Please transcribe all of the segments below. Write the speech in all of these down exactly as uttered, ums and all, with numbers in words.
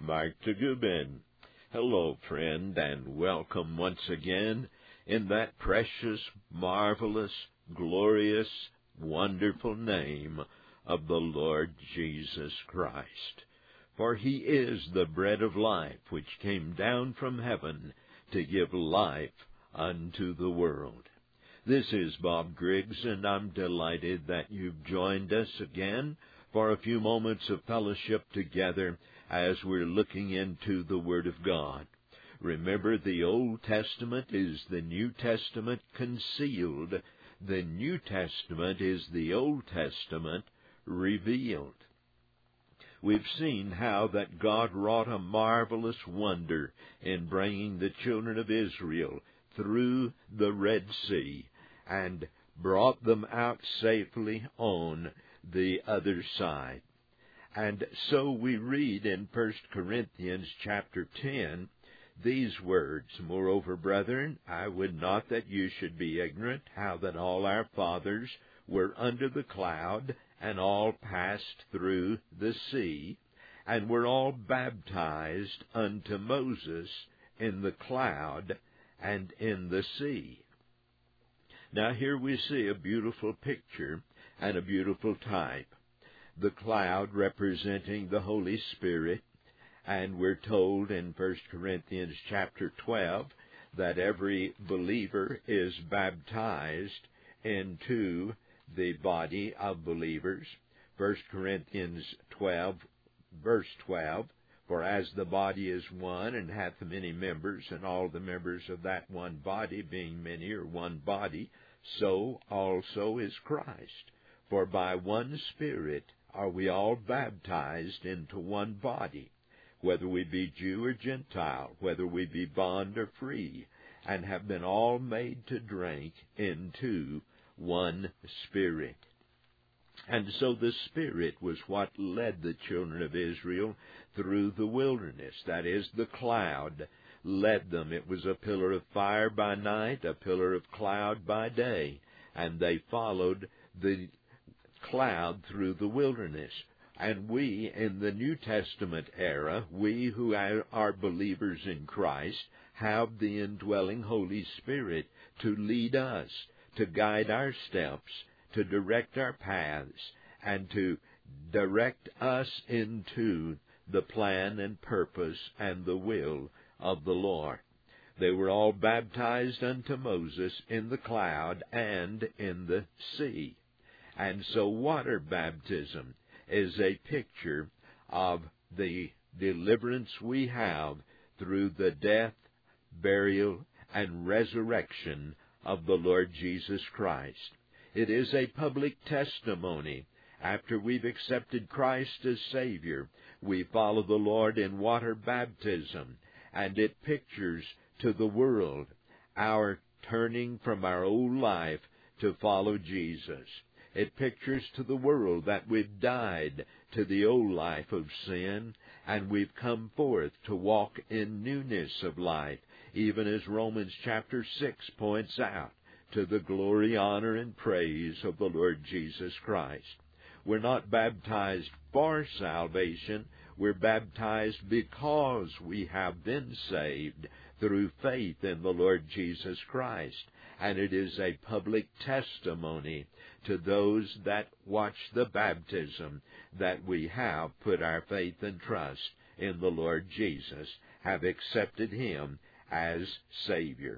Mark Tagubin. Hello, friend, and welcome once again in that precious, marvelous, glorious, wonderful name of the Lord Jesus Christ. For he is the bread of life which came down from heaven to give life unto the world. This is Bob Griggs, and I'm delighted that you've joined us again for a few moments of fellowship together as we're looking into the Word of God. Remember, the Old Testament is the New Testament concealed. The New Testament is the Old Testament revealed. We've seen how that God wrought a marvelous wonder in bringing the children of Israel through the Red Sea and brought them out safely on the other side. And so we read in First Corinthians chapter ten these words, Moreover, brethren, I would not that you should be ignorant how that all our fathers were under the cloud, and all passed through the sea, and were all baptized unto Moses in the cloud and in the sea. Now here we see a beautiful picture and a beautiful type. The cloud representing the Holy Spirit, and we're told in First Corinthians chapter twelve that every believer is baptized into the body of believers. First Corinthians twelve, verse twelve, For as the body is one, and hath many members, and all the members of that one body, being many, are one body, so also is Christ. For by one Spirit are we all baptized into one body, whether we be Jew or Gentile, whether we be bond or free, and have been all made to drink into one Spirit. And so the Spirit was what led the children of Israel through the wilderness. That is, the cloud led them. It was a pillar of fire by night, a pillar of cloud by day, and they followed the cloud through the wilderness. And we, in the New Testament era, we who are believers in Christ, have the indwelling Holy Spirit to lead us, to guide our steps, to direct our paths, and to direct us into the plan and purpose and the will of the Lord. They were all baptized unto Moses in the cloud and in the sea. And so water baptism is a picture of the deliverance we have through the death, burial, and resurrection of the Lord Jesus Christ. It is a public testimony. After we've accepted Christ as Savior, we follow the Lord in water baptism, and it pictures to the world our turning from our old life to follow Jesus. It pictures to the world that we've died to the old life of sin, and we've come forth to walk in newness of life, even as Romans chapter six points out, to the glory, honor, and praise of the Lord Jesus Christ. We're not baptized for salvation. We're baptized because we have been saved through faith in the Lord Jesus Christ. And it is a public testimony to those that watch the baptism that we have put our faith and trust in the Lord Jesus, have accepted Him as Savior.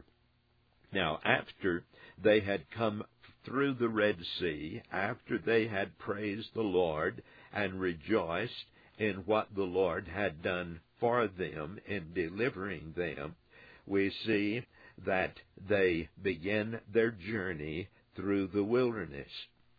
Now, after they had come through the Red Sea, after they had praised the Lord and rejoiced in what the Lord had done for them in delivering them, we see that they begin their journey through the wilderness.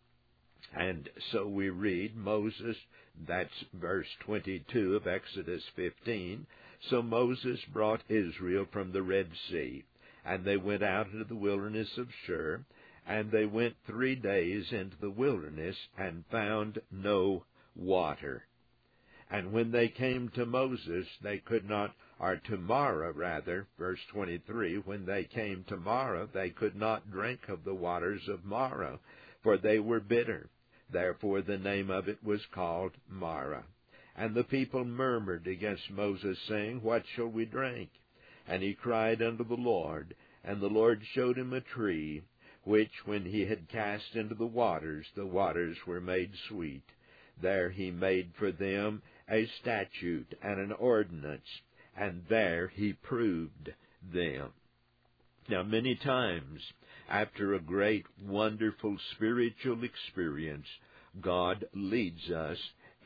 And so we read Moses, that's verse twenty-two of Exodus fifteen, So Moses brought Israel from the Red Sea, and they went out into the wilderness of Shur, and they went three days into the wilderness, and found no water. And when they came to Moses, they could not, or to Marah rather, verse twenty-three, when they came to Marah, they could not drink of the waters of Marah, for they were bitter. Therefore the name of it was called Marah. And the people murmured against Moses, saying, What shall we drink? And he cried unto the Lord, and the Lord showed him a tree, which when he had cast into the waters, the waters were made sweet. There he made for them a statute and an ordinance, and there he proved them. Now, many times, after a great, wonderful spiritual experience, God leads us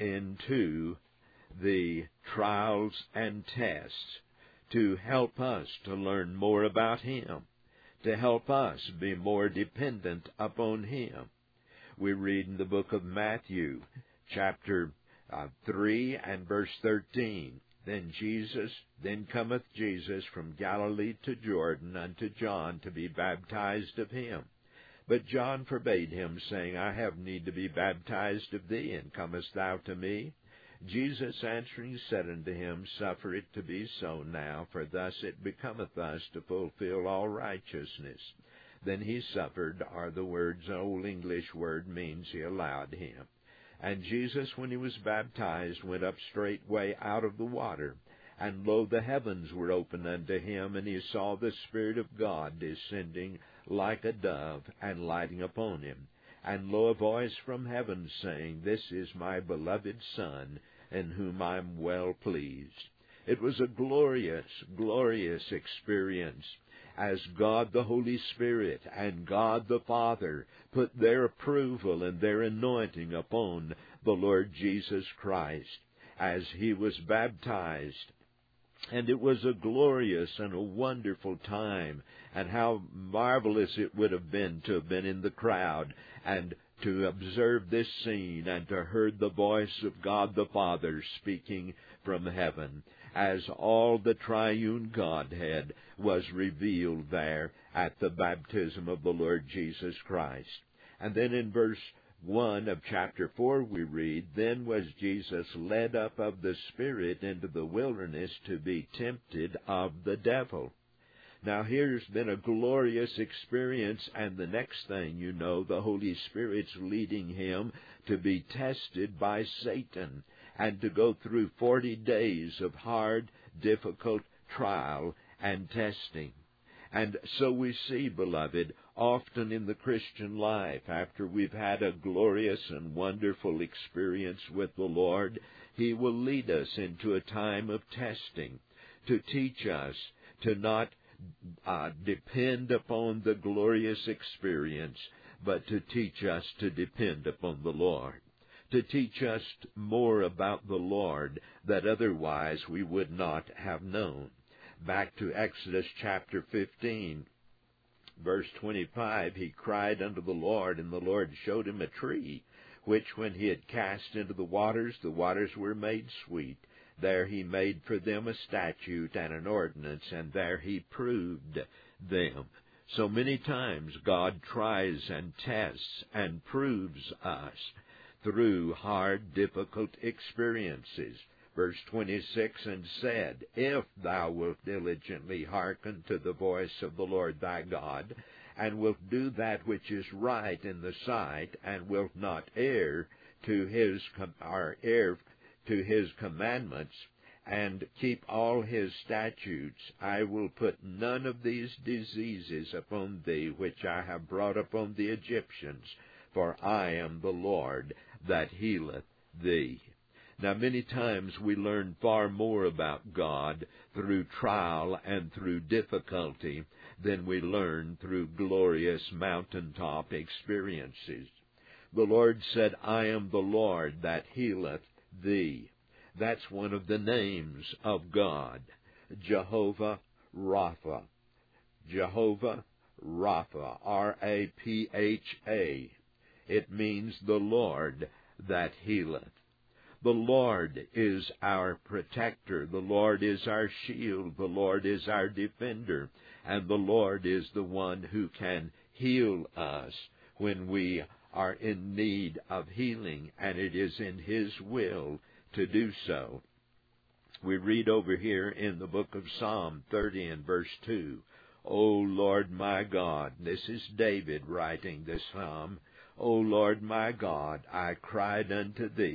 into the trials and tests to help us to learn more about Him, to help us be more dependent upon Him. We read in the book of Matthew, chapter uh, three and verse thirteen, Then Jesus, then cometh Jesus from Galilee to Jordan unto John to be baptized of him. But John forbade him, saying, I have need to be baptized of thee, and comest thou to me? Jesus answering said unto him, Suffer it to be so now, for thus it becometh us to fulfill all righteousness. Then he suffered, are the words, an old English word means he allowed him. And Jesus, when he was baptized, went up straightway out of the water. And lo, the heavens were opened unto him, and he saw the Spirit of God descending like a dove, and lighting upon him. And lo, a voice from heaven saying, This is my beloved Son, in whom I am well pleased. It was a glorious, glorious experience, as God the Holy Spirit and God the Father put their approval and their anointing upon the Lord Jesus Christ as he was baptized. And it was a glorious and a wonderful time, and how marvelous it would have been to have been in the crowd and to observe this scene and to heard the voice of God the Father speaking from heaven, as all the triune Godhead was revealed there at the baptism of the Lord Jesus Christ. And then in verse one of chapter four we read, Then was Jesus led up of the Spirit into the wilderness to be tempted of the devil. Now here's been a glorious experience, and the next thing you know, the Holy Spirit's leading him to be tested by Satan and to go through forty days of hard, difficult trial and testing. And so we see, beloved, often in the Christian life, after we've had a glorious and wonderful experience with the Lord, He will lead us into a time of testing to teach us to not uh, depend upon the glorious experience, but to teach us to depend upon the Lord, to teach us more about the Lord that otherwise we would not have known. Back to Exodus chapter fifteen, verse twenty-five, he cried unto the Lord, and the Lord showed him a tree, which when he had cast into the waters, the waters were made sweet. There he made for them a statute and an ordinance, and there he proved them. So many times God tries and tests and proves us through hard, difficult experiences. Verse twenty-six, and said, If thou wilt diligently hearken to the voice of the Lord thy God, and wilt do that which is right in the sight, and wilt not err to his com- or err to his commandments, and keep all his statutes, I will put none of these diseases upon thee which I have brought upon the Egyptians, for I am the Lord that healeth thee. Now, many times we learn far more about God through trial and through difficulty than we learn through glorious mountaintop experiences. The Lord said, I am the Lord that healeth thee. That's one of the names of God, Jehovah Rapha. Jehovah Rapha, R A P H A. It means the Lord that healeth. The Lord is our protector. The Lord is our shield. The Lord is our defender. And the Lord is the one who can heal us when we are in need of healing, and it is in His will to do so. We read over here in the book of Psalm thirty and verse two, O Lord my God, this is David writing this psalm, O Lord my God, I cried unto Thee,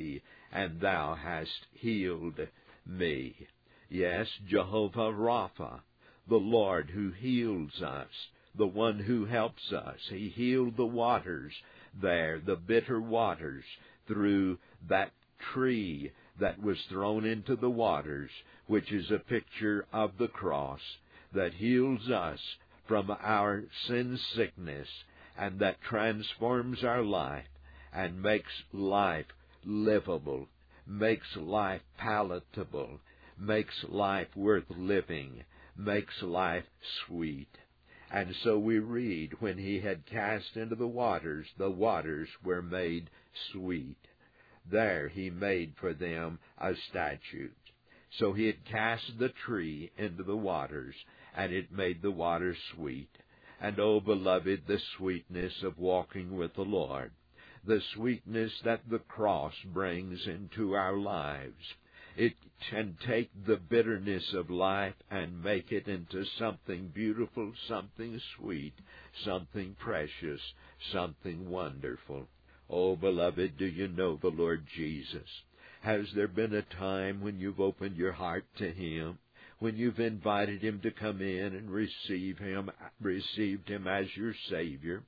and thou hast healed me. Yes, Jehovah Rapha, the Lord who heals us, the one who helps us. He healed the waters there, the bitter waters, through that tree that was thrown into the waters, which is a picture of the cross that heals us from our sin sickness and that transforms our life and makes life livable, makes life palatable, makes life worth living, makes life sweet. And so we read, when he had cast into the waters, the waters were made sweet. There he made for them a statute. So he had cast the tree into the waters, and it made the waters sweet. And, oh, beloved, the sweetness of walking with the Lord, the sweetness that the cross brings into our lives. It can take the bitterness of life and make it into something beautiful, something sweet, something precious, something wonderful. Oh, beloved, do you know the Lord Jesus? Has there been a time when you've opened your heart to Him, when you've invited Him to come in and receive Him, received Him as your Savior?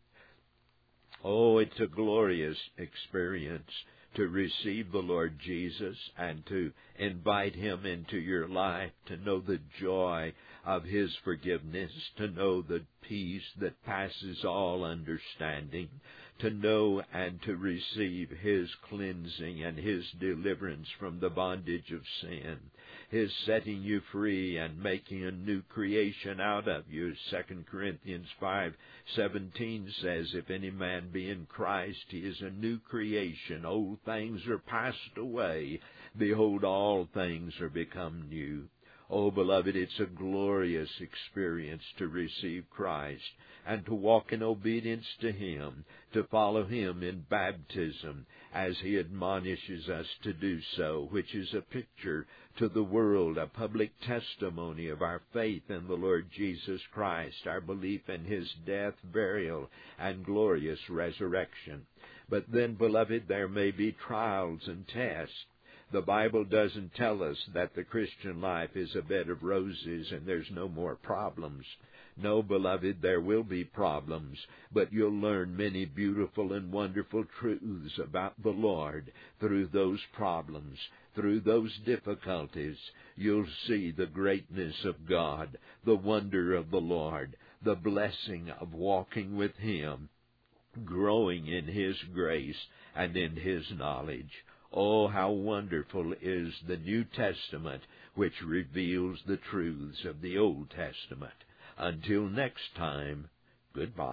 Oh, it's a glorious experience to receive the Lord Jesus and to invite Him into your life, to know the joy of His forgiveness, to know the peace that passes all understanding, to know and to receive His cleansing and His deliverance from the bondage of sin, His setting you free and making a new creation out of you. Second Corinthians five seventeen says, if any man be in Christ, he is a new creation. Old things are passed away. Behold, all things are become new. Oh, beloved, it's a glorious experience to receive Christ and to walk in obedience to Him, to follow Him in baptism as He admonishes us to do so, which is a picture to the world, a public testimony of our faith in the Lord Jesus Christ, our belief in His death, burial, and glorious resurrection. But then, beloved, there may be trials and tests. The Bible doesn't tell us that the Christian life is a bed of roses and there's no more problems. No, beloved, there will be problems, but you'll learn many beautiful and wonderful truths about the Lord through those problems, through those difficulties. You'll see the greatness of God, the wonder of the Lord, the blessing of walking with Him, growing in His grace and in His knowledge. Oh, how wonderful is the New Testament, which reveals the truths of the Old Testament. Until next time, goodbye.